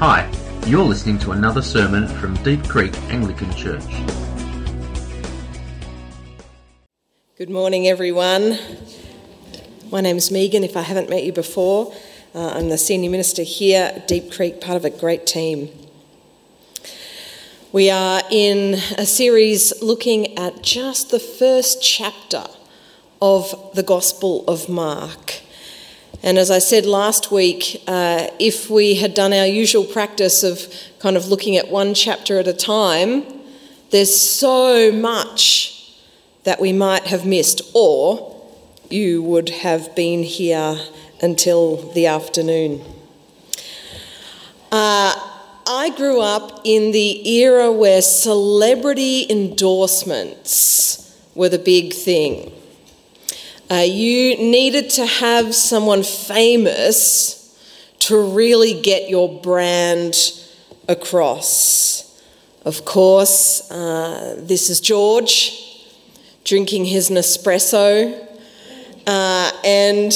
Hi, you're listening to another sermon from Deep Creek Anglican Church. Good morning, everyone. My name's Megan, if I haven't met you before. I'm the senior minister here at Deep Creek, part of a great team. We are in a series looking at just the first chapter of the Gospel of Mark. And as I said last week, if we had done our usual practice of kind of looking at one chapter at a time, there's so much that we might have missed, or you would have been here until the afternoon. I grew up in the era where celebrity endorsements were the big thing. You needed to have someone famous to really get your brand across. Of course, this is George drinking his Nespresso, and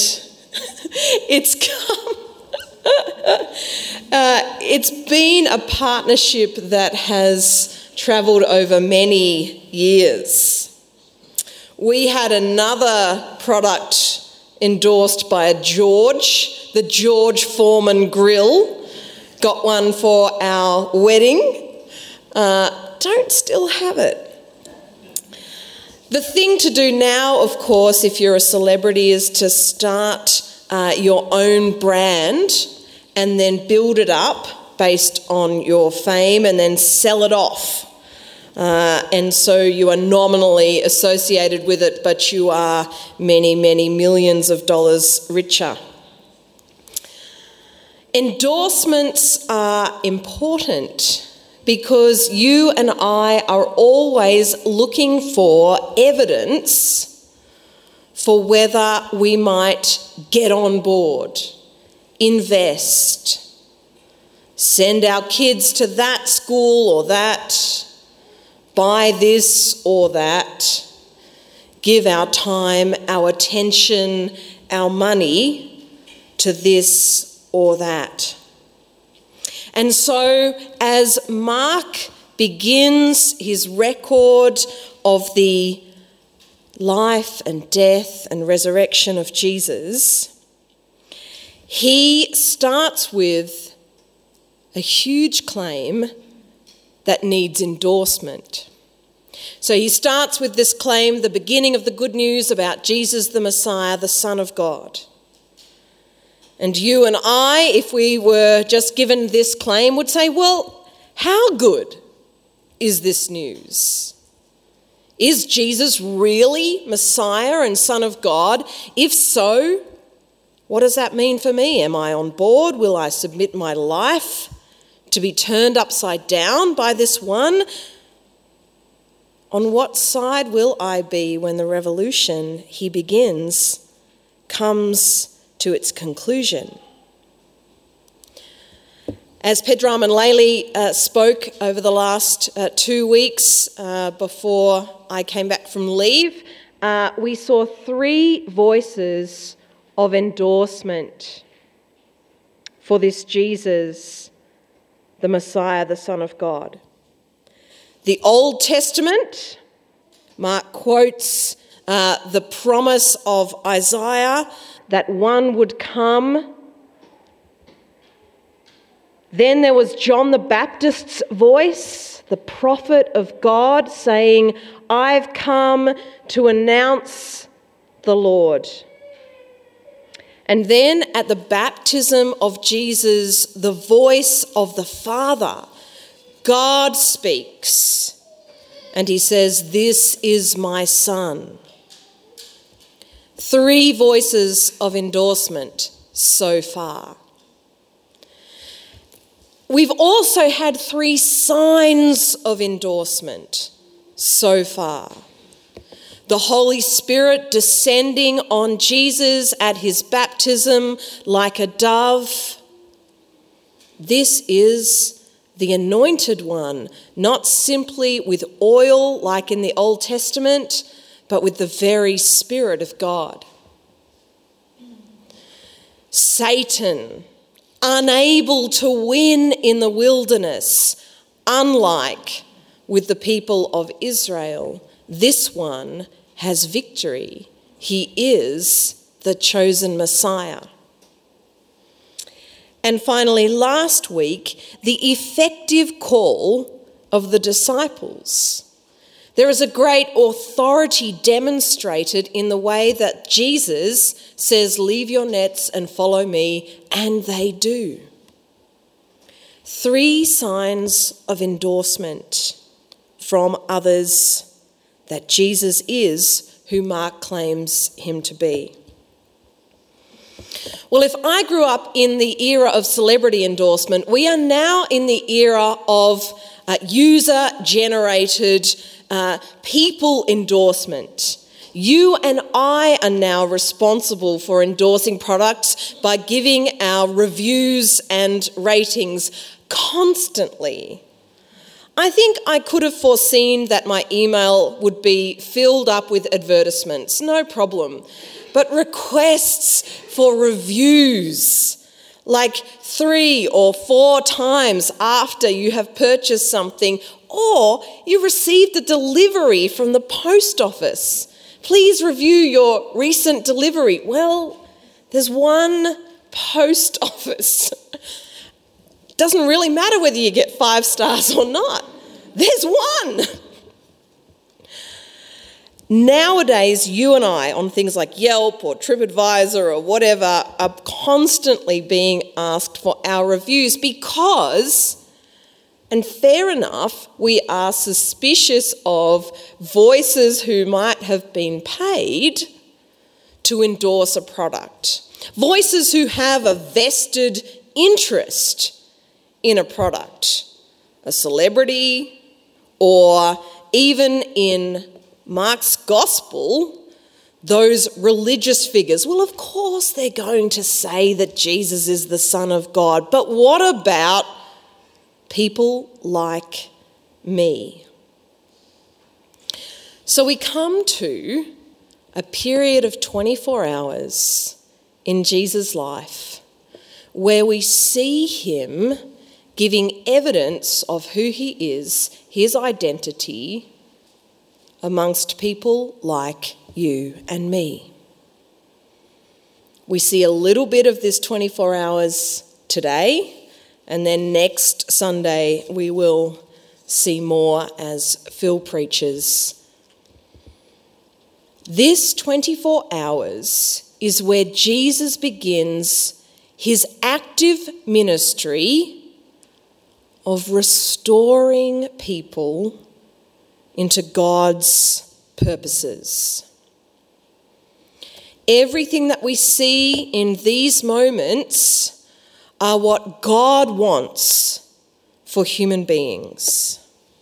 it's been a partnership that has travelled over many years. We had another product endorsed by a George, the George Foreman Grill. Got one for our wedding. Don't still have it. The thing to do now, of course, if you're a celebrity, is to start your own brand and then build it up based on your fame and then sell it off. And so you are nominally associated with it, but you are many, many millions of dollars richer. Endorsements are important because you and I are always looking for evidence for whether we might get on board, invest, send our kids to that school or that, buy this or that, give our time, our attention, our money to this or that. And so as Mark begins his record of the life and death and resurrection of Jesus, he starts with a huge claim that needs endorsement. So he starts with this claim, the beginning of the good news about Jesus the Messiah, the Son of God. And you and I, if we were just given this claim, would say, well, how good is this news? Is Jesus really Messiah and Son of God? If so, what does that mean for me? Am I on board? Will I submit my life to be turned upside down by this one? On what side will I be when the revolution he begins comes to its conclusion? As Pedram and Laylee spoke over the last 2 weeks before I came back from leave, we saw 3 voices of endorsement for this Jesus, the Messiah, the Son of God. The Old Testament, Mark quotes the promise of Isaiah that one would come. Then there was John the Baptist's voice, the prophet of God, saying, I've come to announce the Lord. And then at the baptism of Jesus, the voice of the Father, God speaks, and he says, this is my Son. 3 voices of endorsement so far. We've also had 3 signs of endorsement so far. The Holy Spirit descending on Jesus at his baptism like a dove. This is the anointed one, not simply with oil like in the Old Testament, but with the very Spirit of God. Satan unable to win in the wilderness, unlike with the people of Israel, this one has victory. He is the chosen Messiah. And finally, last week, the effective call of the disciples. There is a great authority demonstrated in the way that Jesus says, "Leave your nets and follow me," and they do. 3 signs of endorsement from others that Jesus is who Mark claims him to be. Well, if I grew up in the era of celebrity endorsement, we are now in the era of user-generated people endorsement. You and I are now responsible for endorsing products by giving our reviews and ratings constantly. I think I could have foreseen that my email would be filled up with advertisements, no problem. But requests for reviews, like 3 or 4 times after you have purchased something, or you received a delivery from the post office. Please review your recent delivery. Well, there's one post office. Doesn't really matter whether you get 5 stars or not. There's one. Nowadays, you and I, on things like Yelp or TripAdvisor or whatever, are constantly being asked for our reviews because, and fair enough, we are suspicious of voices who might have been paid to endorse a product. Voices who have a vested interest in a product, a celebrity, or even in Mark's gospel, those religious figures. Well, of course they're going to say that Jesus is the Son of God, but what about people like me? So we come to a period of 24 hours in Jesus' life where we see him giving evidence of who he is, his identity, amongst people like you and me. We see a little bit of this 24 hours today, and then next Sunday we will see more as Phil preaches. This 24 hours is where Jesus begins his active ministry of restoring people into God's purposes. Everything that we see in these moments are what God wants for human beings.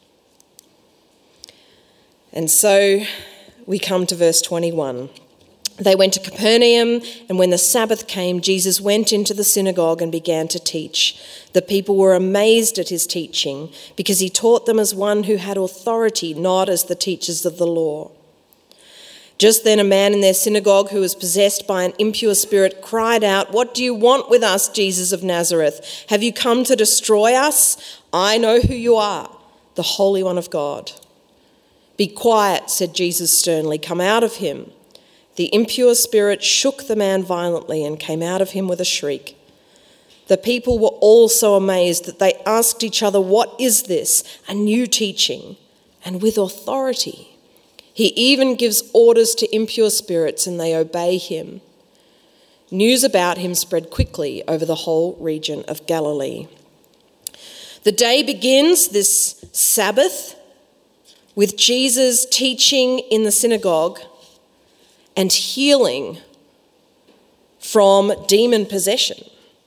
And so we come to verse 21. They went to Capernaum, and when the Sabbath came, Jesus went into the synagogue and began to teach. The people were amazed at his teaching, because he taught them as one who had authority, not as the teachers of the law. Just then a man in their synagogue who was possessed by an impure spirit cried out, "What do you want with us, Jesus of Nazareth? Have you come to destroy us? I know who you are, the Holy One of God." "Be quiet," said Jesus sternly. "Come out of him." The impure spirit shook the man violently and came out of him with a shriek. The people were all so amazed that they asked each other, "What is this? A new teaching, and with authority. He even gives orders to impure spirits and they obey him." News about him spread quickly over the whole region of Galilee. The day begins, this Sabbath, with Jesus teaching in the synagogue and healing from demon possession.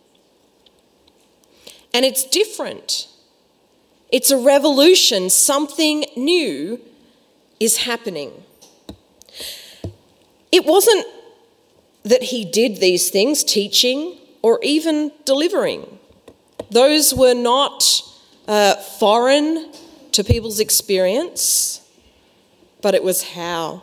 And it's different. It's a revolution. Something new is happening. It wasn't that he did these things, teaching or even delivering. Those were not foreign to people's experience, but it was how.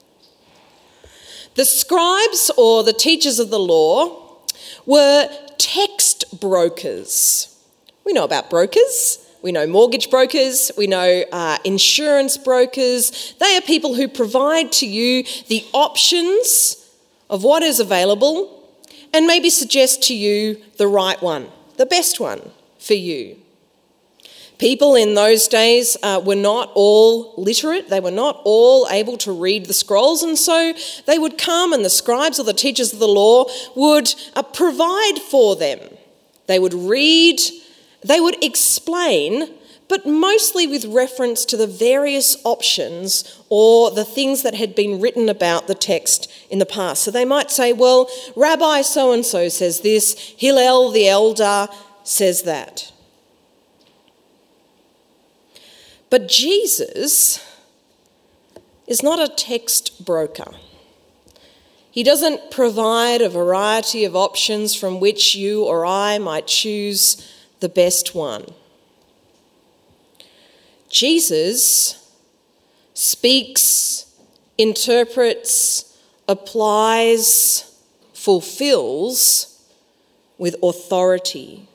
The scribes, or the teachers of the law, were text brokers. We know about brokers. We know mortgage brokers. We know insurance brokers. They are people who provide to you the options of what is available and maybe suggest to you the right one, the best one for you. People in those days were not all literate. They were not all able to read the scrolls, and so they would come, and the scribes or the teachers of the law would provide for them. They would read, they would explain, but mostly with reference to the various options or the things that had been written about the text in the past. So they might say, well, Rabbi so-and-so says this, Hillel the elder says that. But Jesus is not a text broker. He doesn't provide a variety of options from which you or I might choose the best one. Jesus speaks, interprets, applies, fulfills with authority.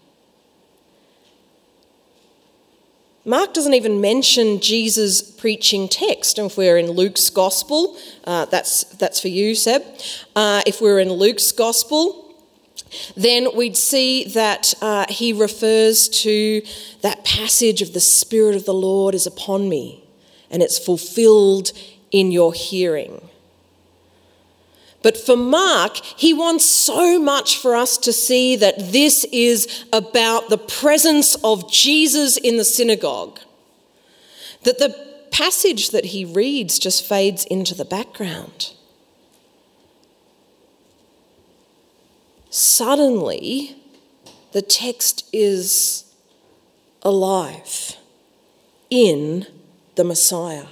Mark doesn't even mention Jesus' preaching text. And if we're in Luke's Gospel, that's for you, Seb. If we're in Luke's Gospel, then we'd see that he refers to that passage of the Spirit of the Lord is upon me, and it's fulfilled in your hearing. But for Mark, he wants so much for us to see that this is about the presence of Jesus in the synagogue, that the passage that he reads just fades into the background. Suddenly, the text is alive in the Messiah.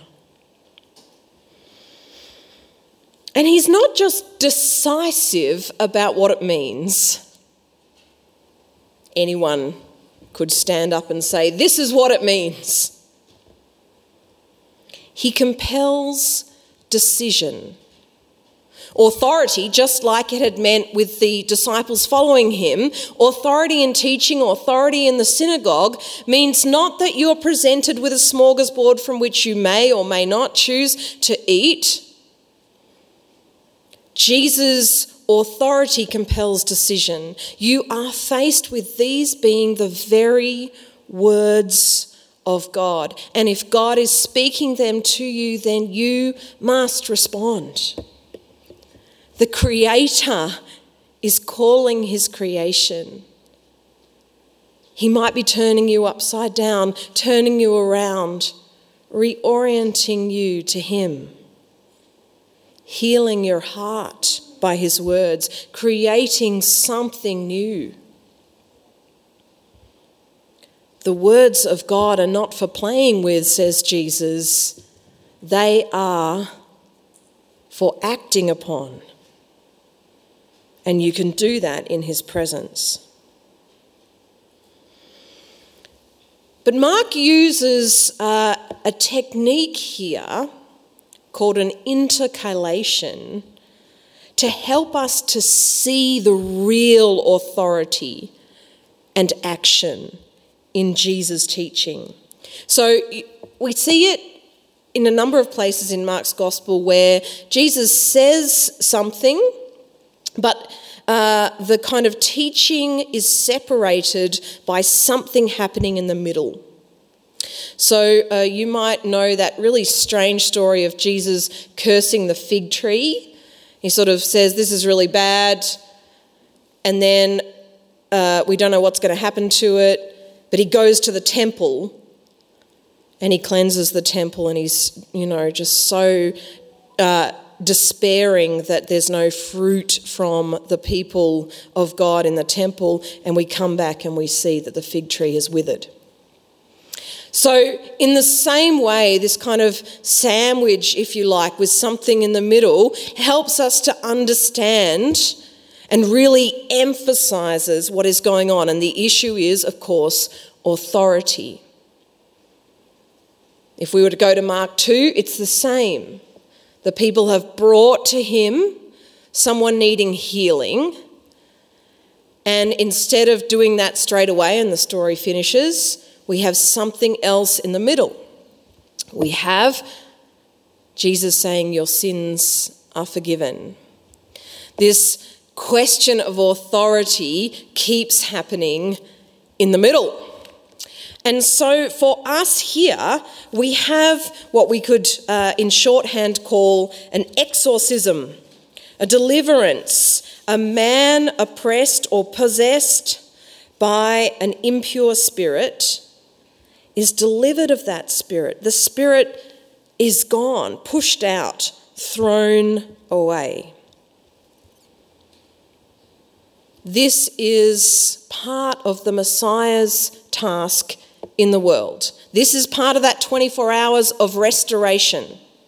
And he's not just decisive about what it means. Anyone could stand up and say, this is what it means. He compels decision. Authority, just like it had meant with the disciples following him, authority in teaching, authority in the synagogue, means not that you're presented with a smorgasbord from which you may or may not choose to eat. Jesus' authority compels decision. You are faced with these being the very words of God. And if God is speaking them to you, then you must respond. The Creator is calling his creation. He might be turning you upside down, turning you around, reorienting you to him, healing your heart by his words, creating something new. The words of God are not for playing with, says Jesus. They are for acting upon. And you can do that in his presence. But Mark uses a technique here called an intercalation to help us to see the real authority and action in Jesus' teaching. So we see it in a number of places in Mark's Gospel where Jesus says something, but the kind of teaching is separated by something happening in the middle. So you might know that really strange story of Jesus cursing the fig tree. He sort of says, this is really bad, and then we don't know what's going to happen to it, but he goes to the temple and he cleanses the temple, and he's, just so despairing that there's no fruit from the people of God in the temple, and we come back and we see that the fig tree is withered. So in the same way, this kind of sandwich, if you like, with something in the middle, helps us to understand and really emphasises what is going on. And the issue is, of course, authority. If we were to go to Mark 2, it's the same. The people have brought to him someone needing healing, And instead of doing that straight away and the story finishes, we have something else in the middle. We have Jesus saying, your sins are forgiven. This question of authority keeps happening in the middle. And so for us here, we have what we could in shorthand call an exorcism, a deliverance. A man oppressed or possessed by an impure spirit is delivered of that spirit. The spirit is gone, pushed out, thrown away. This is part of the Messiah's task in the world. This is part of that 24 hours of restoration.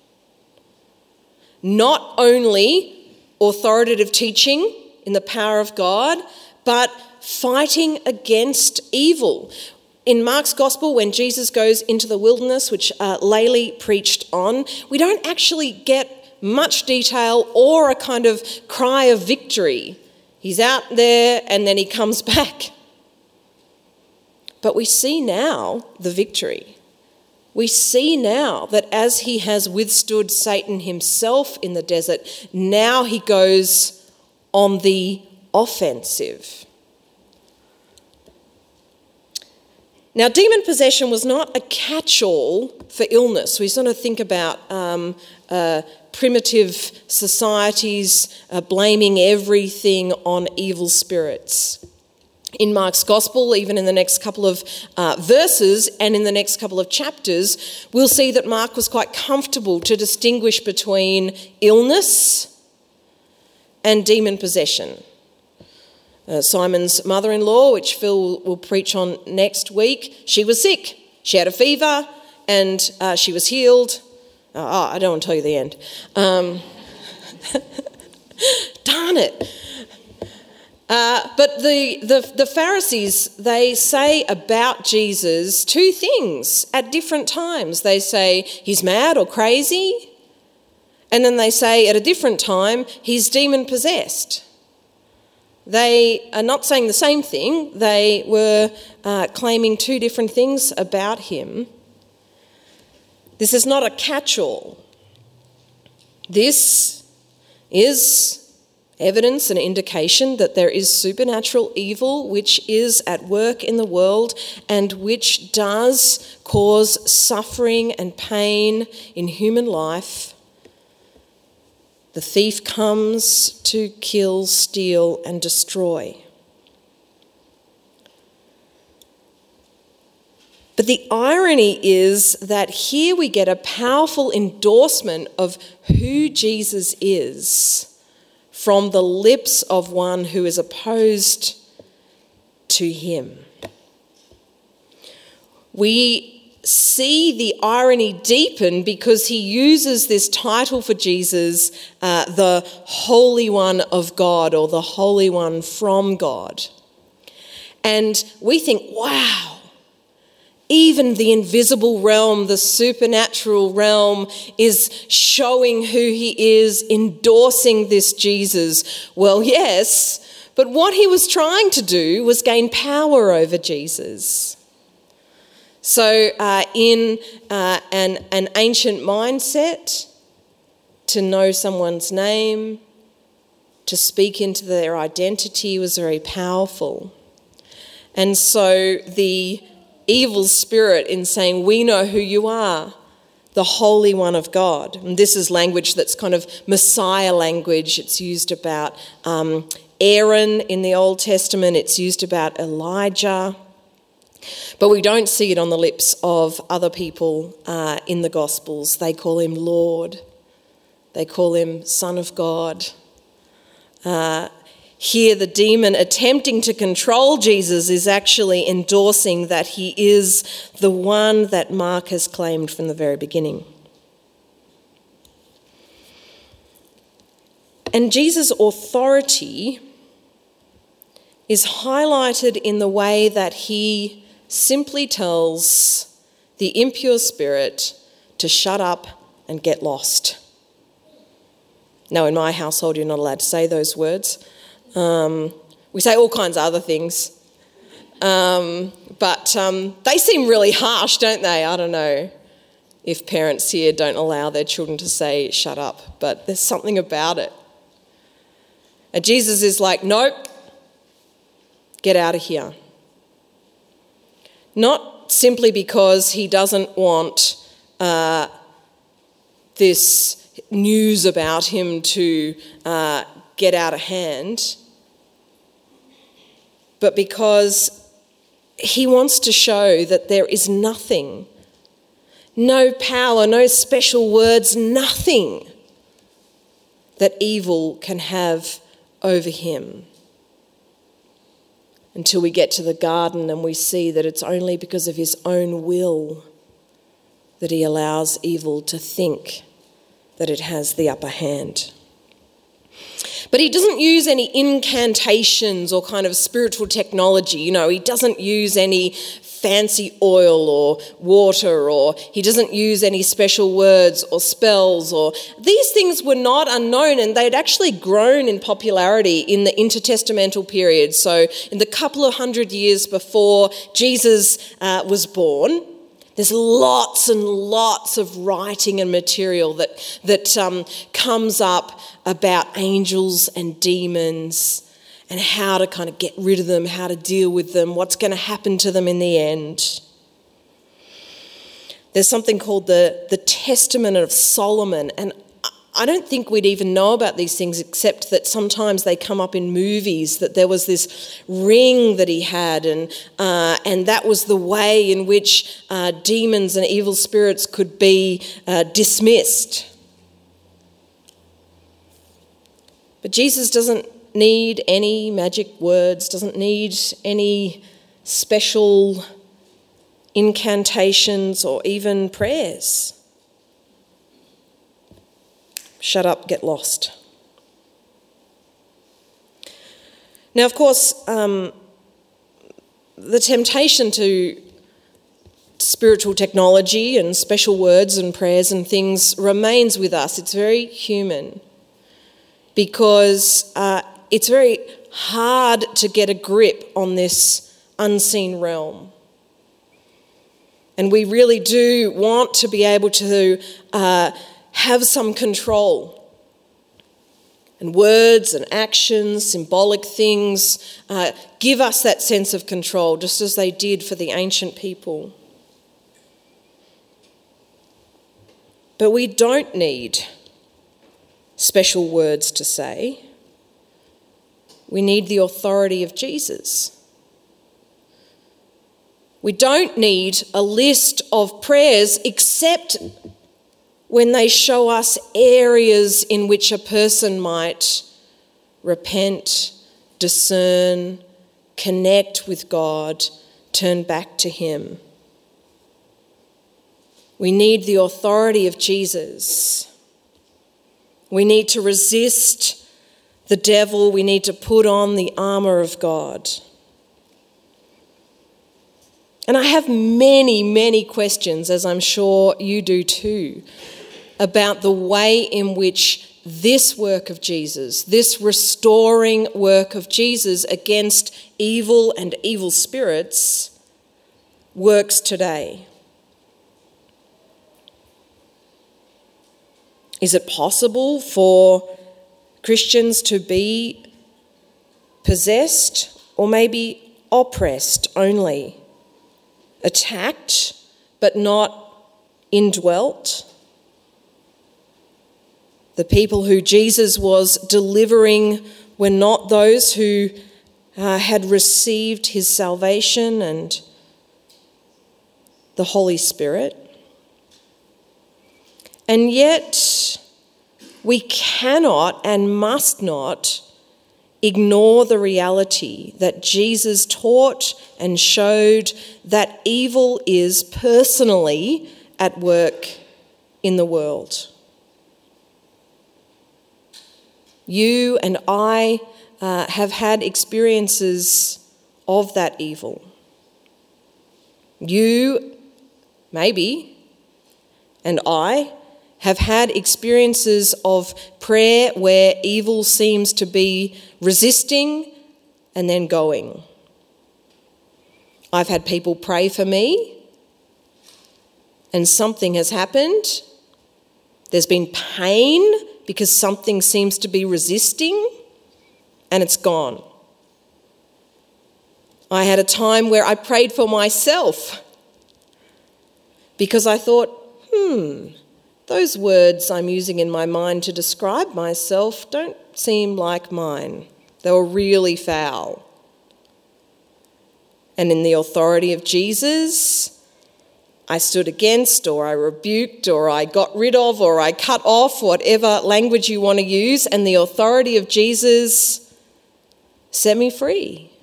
Not only authoritative teaching in the power of God, but fighting against evil. In Mark's Gospel, when Jesus goes into the wilderness, which Laylee preached on, we don't actually get much detail or a kind of cry of victory. He's out there and then he comes back. But we see now the victory. We see now that as he has withstood Satan himself in the desert, now he goes on the offensive. Now, demon possession was not a catch-all for illness. We sort of think about primitive societies blaming everything on evil spirits. In Mark's Gospel, even in the next couple of verses and in the next couple of chapters, we'll see that Mark was quite comfortable to distinguish between illness and demon possession. Simon's mother-in-law, which Phil will preach on next week, she was sick. She had a fever and she was healed. I don't want to tell you the end. Darn it. But the Pharisees, they say about Jesus two things at different times. They say he's mad or crazy, and then they say at a different time he's demon-possessed. They are not saying the same thing. They were claiming two different things about him. This is not a catch-all. This is evidence and indication that there is supernatural evil which is at work in the world and which does cause suffering and pain in human life. The thief comes to kill, steal, and destroy. But the irony is that here we get a powerful endorsement of who Jesus is from the lips of one who is opposed to him. We see the irony deepen because he uses this title for Jesus, the Holy One of God, or the Holy One from God. And we think, wow, even the invisible realm, the supernatural realm, is showing who he is, endorsing this Jesus. Well, yes, but what he was trying to do was gain power over Jesus. So in an ancient mindset, to know someone's name, to speak into their identity was very powerful. And so the evil spirit in saying, we know who you are, the Holy One of God. And this is language that's kind of Messiah language. It's used about Aaron in the Old Testament. It's used about Elijah. But we don't see it on the lips of other people in the Gospels. They call him Lord. They call him Son of God. Here, the demon attempting to control Jesus is actually endorsing that he is the one that Mark has claimed from the very beginning. And Jesus' authority is highlighted in the way that he simply tells the impure spirit to shut up and get lost. Now, in my household, you're not allowed to say those words. We say all kinds of other things. But they seem really harsh, don't they? I don't know if parents here don't allow their children to say, shut up, but there's something about it. And Jesus is like, nope, get out of here. Not simply because he doesn't want this news about him to get out of hand, but because he wants to show that there is nothing, no power, no special words, nothing that evil can have over him. Until we get to the garden and we see that it's only because of his own will that he allows evil to think that it has the upper hand. But he doesn't use any incantations or kind of spiritual technology. He doesn't use any fancy oil or water, or he doesn't use any special words or spells. Or these things were not unknown, and they'd actually grown in popularity in the intertestamental period. So in the couple of hundred years before Jesus was born, there's lots and lots of writing and material that comes up about angels and demons and how to kind of get rid of them, how to deal with them, what's going to happen to them in the end. There's something called the Testament of Solomon, and I don't think we'd even know about these things except that sometimes they come up in movies, that there was this ring that he had, and that was the way in which demons and evil spirits could be dismissed. But Jesus doesn't need any magic words, doesn't need any special incantations or even prayers. Shut up, get lost. Now, of course, the temptation to spiritual technology and special words and prayers and things remains with us. It's very human because it's very hard to get a grip on this unseen realm. And we really do want to be able to have some control. And words and actions, symbolic things, give us that sense of control, just as they did for the ancient people. But we don't need special words to say. We need the authority of Jesus. We don't need a list of prayers except when they show us areas in which a person might repent, discern, connect with God, turn back to him. We need the authority of Jesus. We need to resist the devil. We need to put on the armour of God. And I have many, many questions, as I'm sure you do too, about the way in which this work of Jesus, this restoring work of Jesus against evil and evil spirits, works today. Is it possible for Christians to be possessed or maybe oppressed only, attacked but not indwelt? The people who Jesus was delivering were not those who had received his salvation and the Holy Spirit. And yet we cannot and must not ignore the reality that Jesus taught and showed that evil is personally at work in the world. You and I have had experiences of that evil. You, maybe, and I have had experiences of prayer where evil seems to be resisting and then going. I've had people pray for me and something has happened. There's been pain because something seems to be resisting and it's gone. I had a time where I prayed for myself because I thought, those words I'm using in my mind to describe myself don't seem like mine. They were really foul. And in the authority of Jesus, I stood against, or I rebuked, or I got rid of, or I cut off, whatever language you want to use, and the authority of Jesus set me free.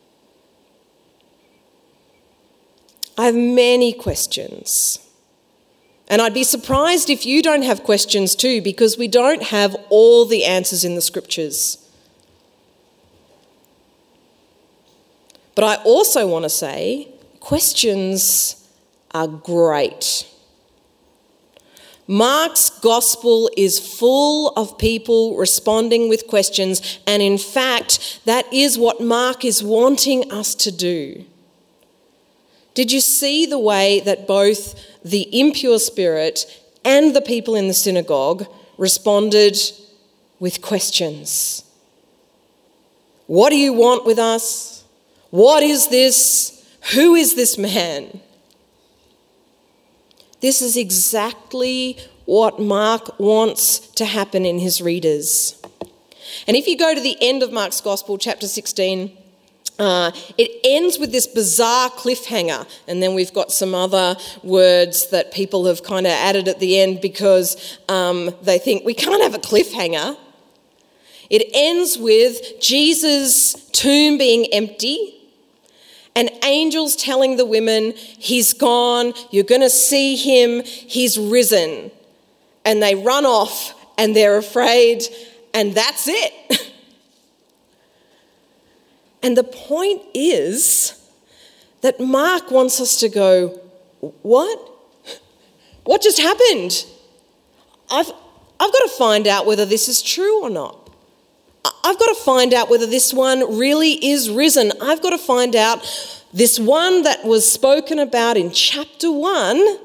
I have many questions. And I'd be surprised if you don't have questions too, because we don't have all the answers in the scriptures. But I also want to say, questions are great. Mark's gospel is full of people responding with questions, and in fact, that is what Mark is wanting us to do. Did you see the way that both the impure spirit and the people in the synagogue responded with questions? What do you want with us? What is this? Who is this man? This is exactly what Mark wants to happen in his readers. And if you go to the end of Mark's Gospel, chapter 16, it ends with this bizarre cliffhanger, and then we've got some other words that people have kind of added at the end because they think we can't have a cliffhanger. It ends with Jesus' tomb being empty and angels telling the women, he's gone, you're going to see him, he's risen. And they run off and they're afraid, and that's it. And the point is that Mark wants us to go, what? What just happened? I've got to find out whether this is true or not. I've got to find out whether this one really is risen. I've got to find out this one that was spoken about in chapter 1.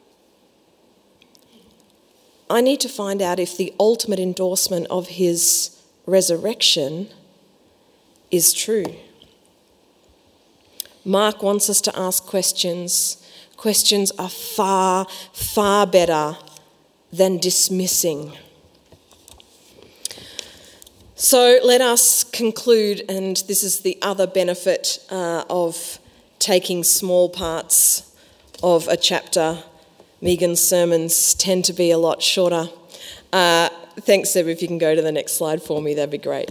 I need to find out if the ultimate endorsement of his resurrection is true. Mark wants us to ask questions. Questions are far, far better than dismissing. So let us conclude, and this is the other benefit of taking small parts of a chapter. Megan's sermons tend to be a lot shorter. Thanks, Seb, if you can go to the next slide for me, that'd be great.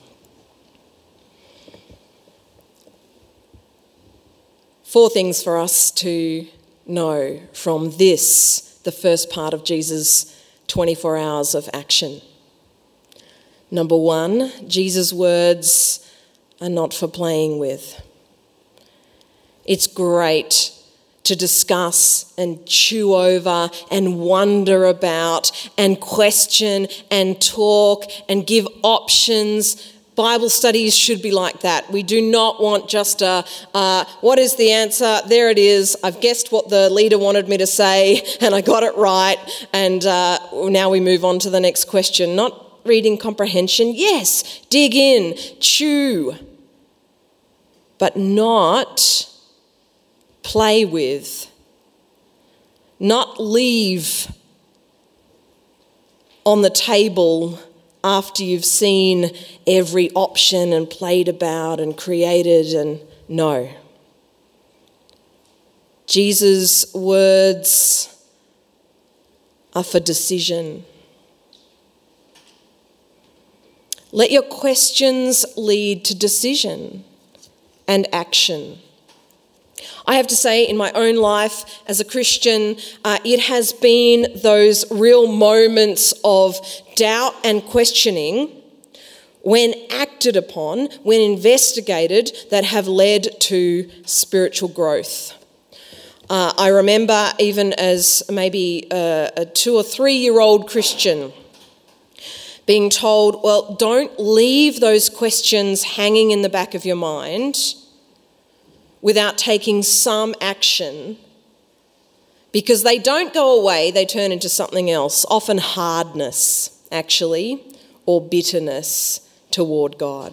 Four things for us to know from this, the first part of Jesus' 24 hours of action. Number one, Jesus' words are not for playing with. It's great to discuss and chew over and wonder about and question and talk and give options. Bible studies should be like that. We do not want just what is the answer? There it is. I've guessed what the leader wanted me to say and I got it right. And now we move on to the next question. Not reading comprehension. Yes, dig in, chew, but not play with, not leave on the table after you've seen every option and played about and created, and no. Jesus' words are for decision. Let your questions lead to decision and action. I have to say, in my own life as a Christian, it has been those real moments of doubt and questioning, when acted upon, when investigated, that have led to spiritual growth. I remember even as maybe a 2 or 3 year old Christian, being told, well, don't leave those questions hanging in the back of your mind without taking some action, because they don't go away, they turn into something else, often hardness, actually, or bitterness toward God.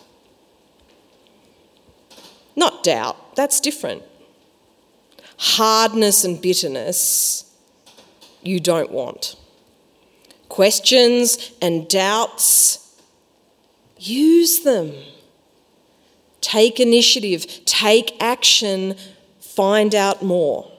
Not doubt, that's different. Hardness and bitterness you don't want. Questions and doubts, use them. Take initiative, take action, find out more.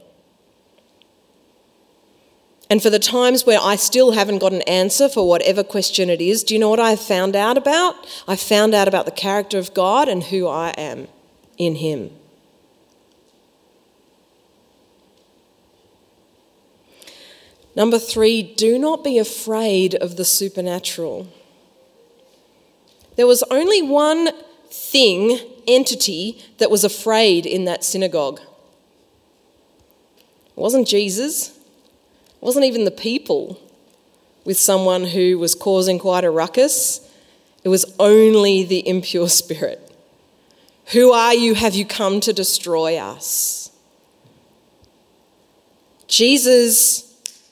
And for the times where I still haven't got an answer for whatever question it is, do you know what I found out about? I found out about the character of God and who I am in Him. Number 3, do not be afraid of the supernatural. There was only one entity that was afraid in that synagogue. It wasn't Jesus. It wasn't even the people with someone who was causing quite a ruckus. It was only the impure spirit. Who are you? Have you come to destroy us? Jesus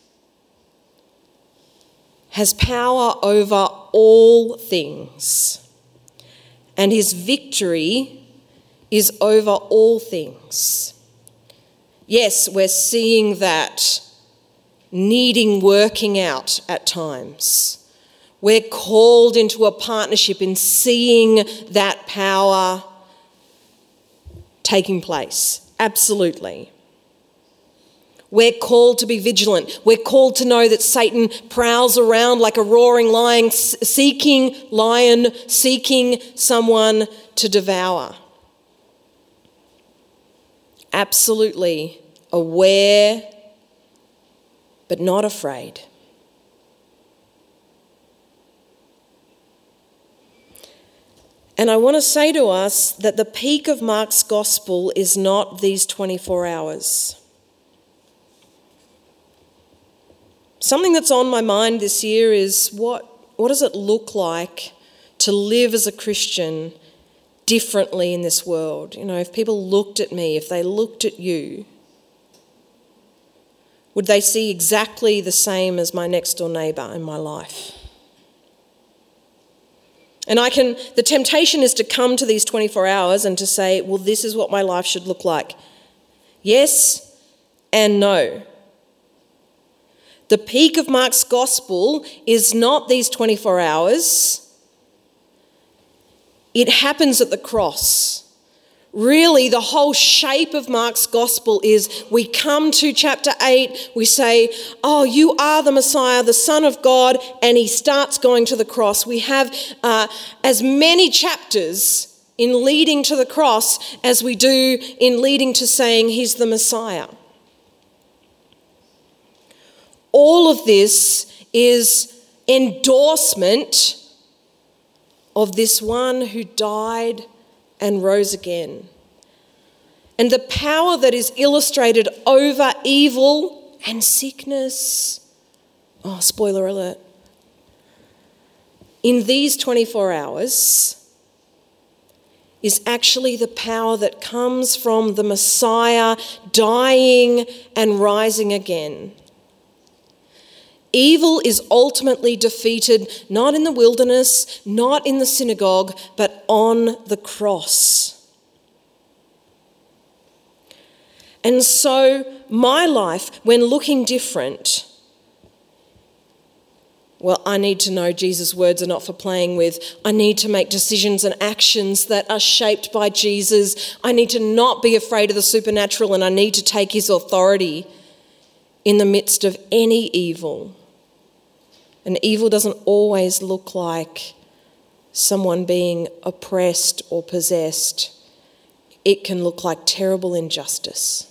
has power over all things, and his victory is over all things. Yes, we're seeing that needing working out at times. We're called into a partnership in seeing that power taking place. Absolutely. We're called to be vigilant. We're called to know that Satan prowls around like a roaring lion, seeking someone to devour. Absolutely aware, but not afraid. And I want to say to us that the peak of Mark's gospel is not these 24 hours. Something that's on my mind this year is what does it look like to live as a Christian differently in this world? You know, if people looked at me, if they looked at you, would they see exactly the same as my next door neighbour in my life? And the temptation is to come to these 24 hours and to say, well, this is what my life should look like. Yes and no. The peak of Mark's gospel is not these 24 hours. It happens at the cross. Really, the whole shape of Mark's gospel is we come to chapter 8, we say, oh, you are the Messiah, the Son of God, and he starts going to the cross. We have as many chapters in leading to the cross as we do in leading to saying he's the Messiah. All of this is endorsement of this one who died and rose again. And the power that is illustrated over evil and sickness. Oh, spoiler alert. In these 24 hours is actually the power that comes from the Messiah dying and rising again. Evil is ultimately defeated not in the wilderness, not in the synagogue, but on the cross. And so my life, when looking different, well, I need to know Jesus' words are not for playing with. I need to make decisions and actions that are shaped by Jesus. I need to not be afraid of the supernatural, and I need to take his authority in the midst of any evil. And evil doesn't always look like someone being oppressed or possessed. It can look like terrible injustice.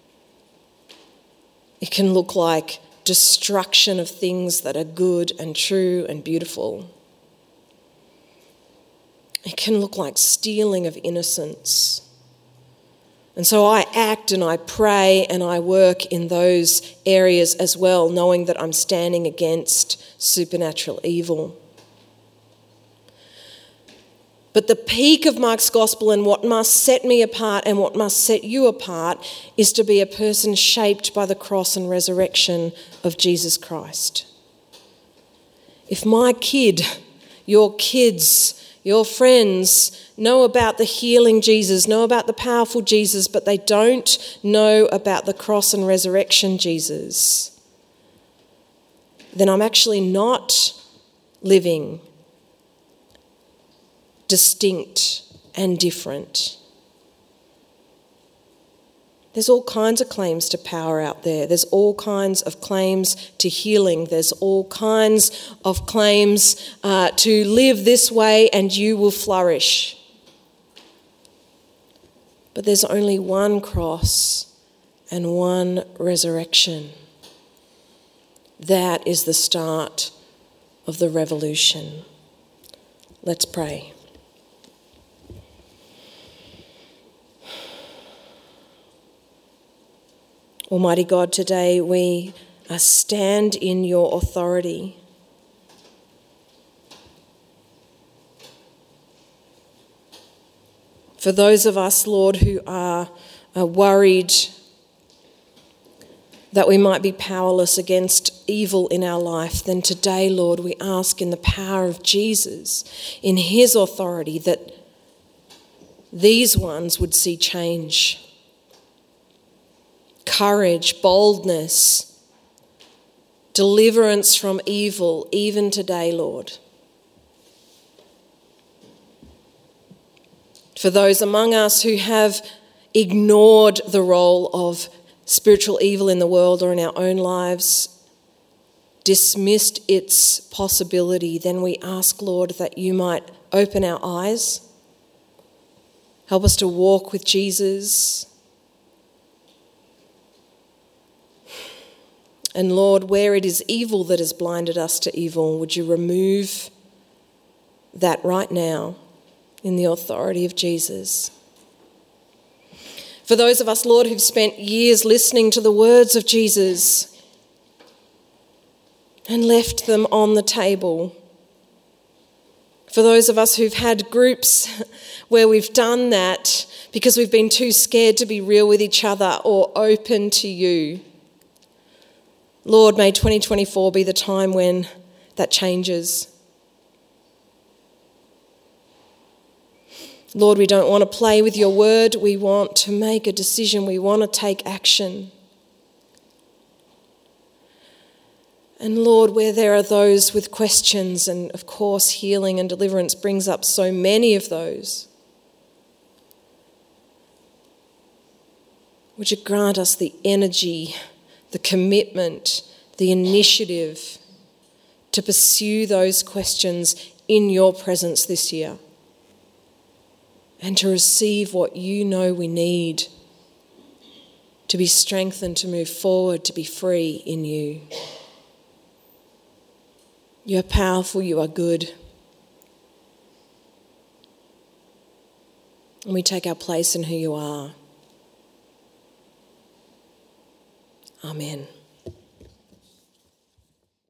It can look like destruction of things that are good and true and beautiful. It can look like stealing of innocence. And so I act and I pray and I work in those areas as well, knowing that I'm standing against supernatural evil. But the peak of Mark's gospel and what must set me apart and what must set you apart is to be a person shaped by the cross and resurrection of Jesus Christ. If my kid, your kids, your friends know about the healing Jesus, know about the powerful Jesus, but they don't know about the cross and resurrection Jesus, then I'm actually not living distinct and different. There's all kinds of claims to power out there. There's all kinds of claims to healing. There's all kinds of claims to live this way and you will flourish. But there's only one cross and one resurrection. That is the start of the revolution. Let's pray. Almighty God, today we stand in your authority. For those of us, Lord, who are worried that we might be powerless against evil in our life, then today, Lord, we ask in the power of Jesus, in his authority, that these ones would see change. Courage, boldness, deliverance from evil, even today, Lord. For those among us who have ignored the role of spiritual evil in the world or in our own lives, dismissed its possibility, then we ask, Lord, that you might open our eyes, help us to walk with Jesus. And Lord, where it is evil that has blinded us to evil, would you remove that right now in the authority of Jesus? For those of us, Lord, who've spent years listening to the words of Jesus and left them on the table. For those of us who've had groups where we've done that because we've been too scared to be real with each other or open to you. Lord, may 2024 be the time when that changes. Lord, we don't want to play with your word. We want to make a decision. We want to take action. And Lord, where there are those with questions, and of course healing and deliverance brings up so many of those, would you grant us the energy, the commitment, the initiative to pursue those questions in your presence this year and to receive what you know we need to be strengthened, to move forward, to be free in you. You are powerful, you are good. And we take our place in who you are. Amen.